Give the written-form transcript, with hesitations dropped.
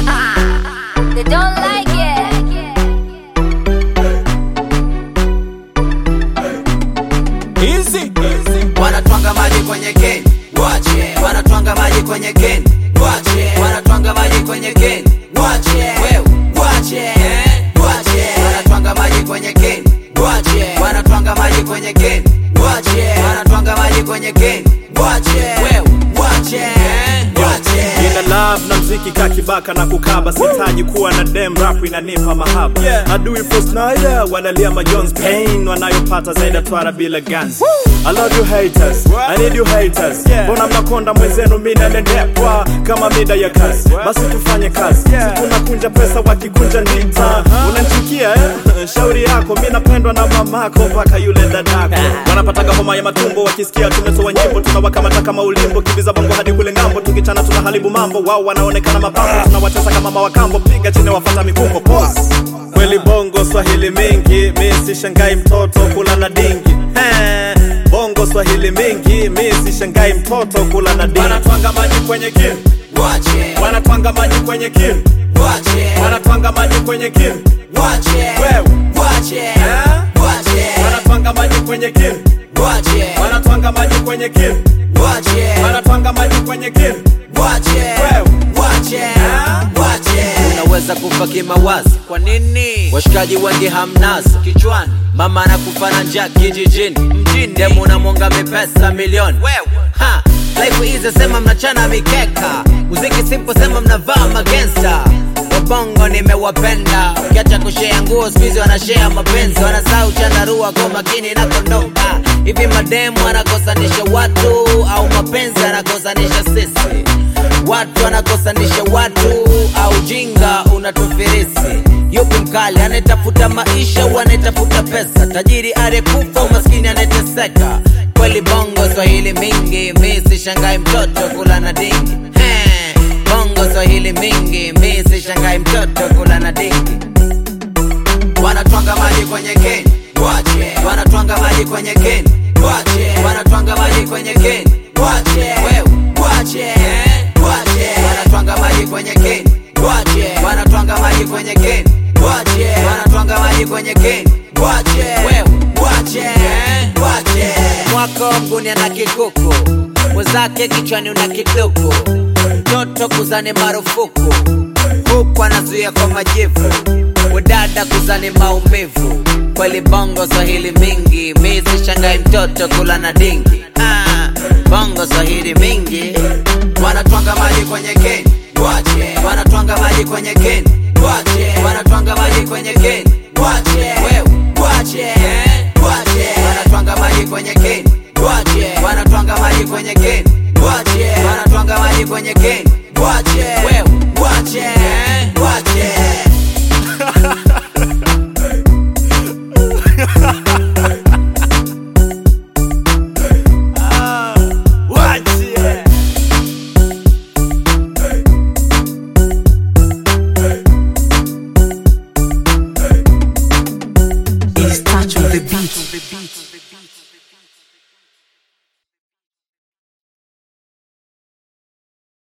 They don't like it. Easy. Wanatwanga maji kwenye keni, wache. Wanatwanga maji kwenye keni, wache. Wanatwanga maji kwenye keni, wache. Wewe, wache. Wache. Wanatwanga maji kwenye keni, wache. Wanatwanga maji kwenye keni, wache. Wanatwanga maji kwenye keni, wache. Wewe, wache. Wache. Nina love na mziki kakibaka na kukaba. Sitaji kuwa na dem rap inanipa mahaba. Adui for Snyder wanalia majonzi. Pain wanayopata zaida twara bila guns. I love you haters, I need you haters. Mbona mnakonda mwenzenu mina nendepwa kama mida ya kazi. Basi tufanye kazi, tunakunja pesa wakikunja ndita. Unanchukia shauri yako, mina pendwa na mamako mpaka yule dadako. Wanapataga homa ya matumbo wakisikia tumetoa nyimbo. Tunawakamata kama ulimbo, kibiza bongo hadi kule ngambo. Tukichana tunaharibu mambo, wao wanaonekana mapambo. Tunawacheza kama mawakambo, piga chini wafata mikumbo. Pause. Kweli bongo Swahili mingi, mi sishangai mtoto kula na dingi. Bongo Swahili mingi, mi sishangai mtoto kula na dingi. Wanatwanga maji kwenye kinu, wache. Wanatwanga maji kwenye kinu, wache. Wanatwanga maji kwenye kinu, wache. wewe, wache. Wache. Wanatwanga maji kwenye kinu, wache. Wanatwanga maji kwenye kinu, wache. Wanatwanga maji kwenye kinu, wache. wewe, wache. Wache. Unaweza kufa kimawazo, kwa nini? Washikaji wengi hamnazo kichwani. Mama anakufa na njaa kijijini, mjini demu na mwonga mipesa milioni. Ha, life easy sema mnachana mikeka. Muziki simple sema mnavaa magangsta. Wabongo nimewapenda, ukiacha kushare nguo squeeze wanashare mapenzi. Wanasahau chandarua kwa makini na kondoka. Hivi mademu wanakosanisha watu au mapenzi yanakosanisha sisi? Watu wanakosanisha watu au jinga unatufirisi? Yupi mkali anetafuta maisha au anetafuta pesa? Tajiri aliyekufa au maskini aneteseka? Kweli bongo Swahili mingi, mi sishangai mtoto kula na dingi. Bongo Swahili mingi, mi sishangai mtoto kula na dingi. Wanatwanga maji kwenye keni, wache. Wanatwanga maji kwenye keni, wache. Wanatwanga maji kwenye keni, wache. Wewe, wache. Wache. Wanatwanga maji kwenye keni, wache. Wanatwanga maji kwenye keni, wache. Wanatwanga maji kwenye keni, wache. Wewe, wache. Wache. Mwako mguni ana kikuku, mwenzake kichwani una kiduku. Mtoto kuzani marufuku, huku anazuia kwa majivu. Wadada kuzani maumivu. Kweli bongo Swahili mingi, mi sishangai mtoto kula na dingi. Bongo Swahili mingi. Wanatwanga maji kwenye keni, wache. Wanatwanga maji kwenye keni, wache. Wanatwanga maji kwenye keni, wache. Wewe, wache. Wache. Wanatwanga maji kwenye keni, wache. Wanatwanga maji kwenye keni, wache. Wanatwanga maji kwenye keni, wache. Wewe, wache. Wache.